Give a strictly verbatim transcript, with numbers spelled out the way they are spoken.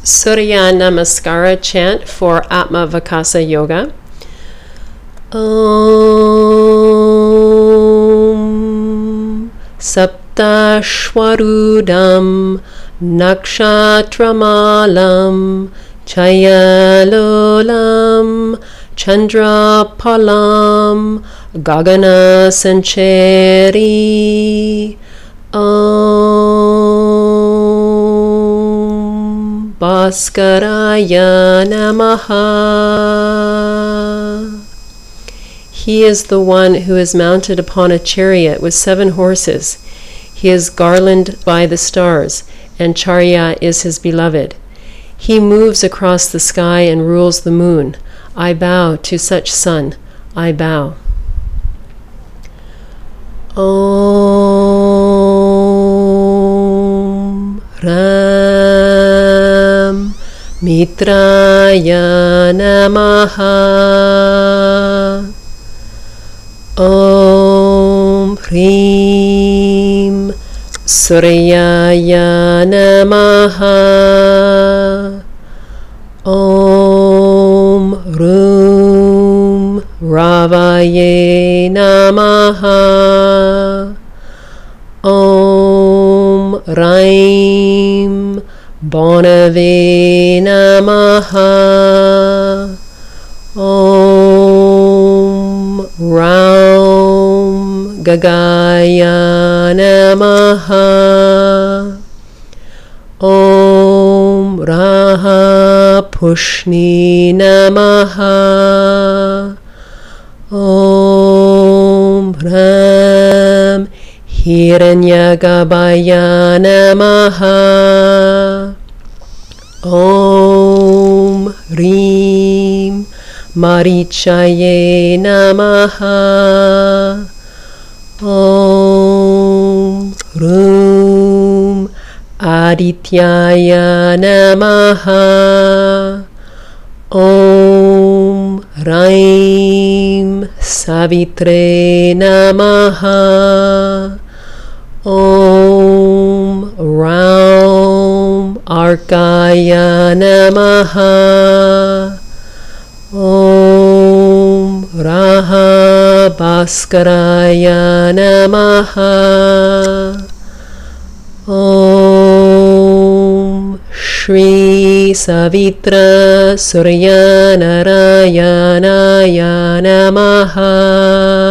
Surya Namaskara chant for Atma Vikasa Yoga. Om Saptashwarudam Nakshatramalam Chayalolam Chandrapalam Gagana Sancheri. Om Bhaskaraya Namaha. He is the one who is mounted upon a chariot with seven horses. He is garlanded by the stars, and Charya is his beloved. He moves across the sky and rules the moon. I bow to such sun. I bow. Om Ram Mitraya Namaha. Om Hrim Suryaya Namaha. Om Rum Ravaye Namaha. Om Raim Bonave Namaha. Om Raum Gagaya Namaha. Om Raha Pushni Namaha. Om Ram Hiranyagabhaya Namaha. Om Rim Marichaye Namaha. Om Rum Adityaya Namaha. Om Raim Savitre Namaha. Om Raum Arkaya Namaha. Om Raha Bhaskaraya Namaha. Om Shri Savitra Surya Narayanaya Namaha.